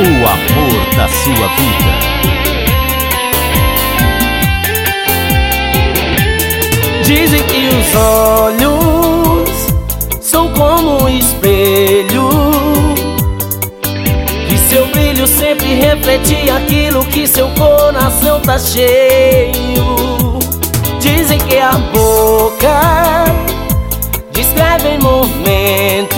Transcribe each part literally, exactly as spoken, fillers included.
o amor da sua vida. Dizem que os olhos são como um espelho, que seu brilho sempre reflete aquilo que seu coração tá cheio. Dizem que a boca descreve em momentos,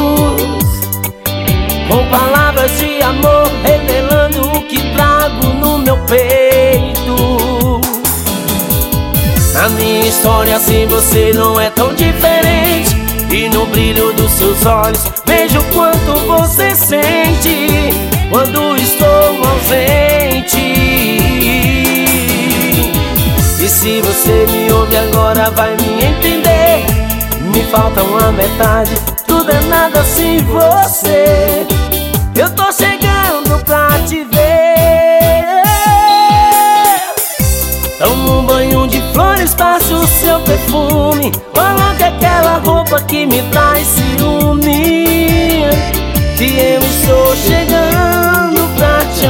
com palavras de amor, revelando o que trago no meu peito. Na minha história, assim, você não é tão diferente, e no brilho dos seus olhos vejo o quanto você sente quando estou ausente. E se você me ouve agora, vai me entender. Me falta uma metade, tudo é nada sem você. Eu tô chegando pra te ver. Toma um banho de flores, passe o seu perfume, coloque aquela roupa que me traz ciúme, que eu estou chegando pra te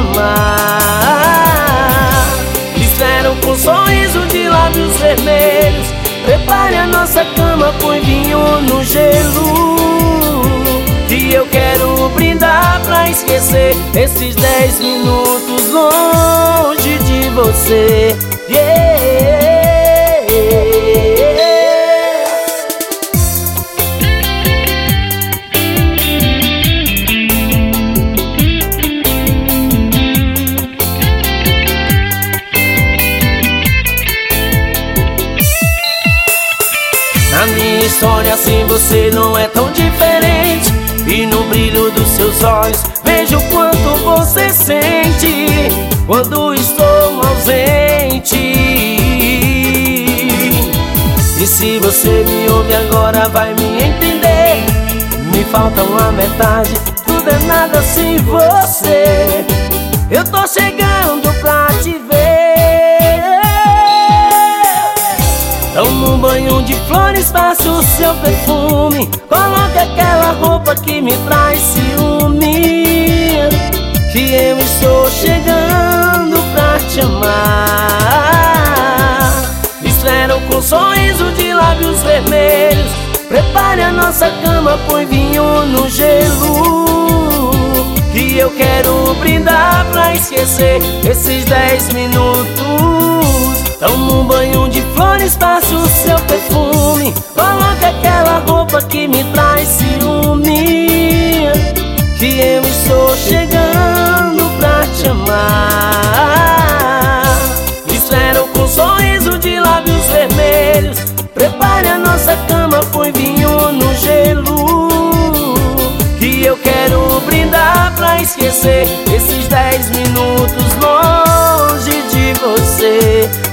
amar. Espero com um sorriso de lábios vermelhos, prepare a nossa cama, põe vinho no gelo, que eu quero brindar pra esquecer esses dez minutos longe de você. Yeah. Na minha história, assim, você não é tão diferente, e no brilho dos seus olhos vejo o quanto você sente quando estou ausente. E se você me ouve agora, vai me entender. Me falta uma metade, tudo é nada sem você. Eu tô chegando pra te ver. Toma um banho de flores, passe o seu perfume, coloque aquela roupa que me traz ciúme, que eu estou chegando pra te amar. Espero com um sorriso de lábios vermelhos, prepare a nossa cama, põe vinho no gelo, que eu quero brindar pra esquecer esses dez minutos. Toma um banho de flores, passe o seu perfume, coloque aquela roupa que me traz ciúme, que eu estou chegando pra te amar. Espero com um sorriso de lábios vermelhos, prepare a nossa cama, põe vinho no gelo, que eu quero brindar pra esquecer esses dez minutos longe de você.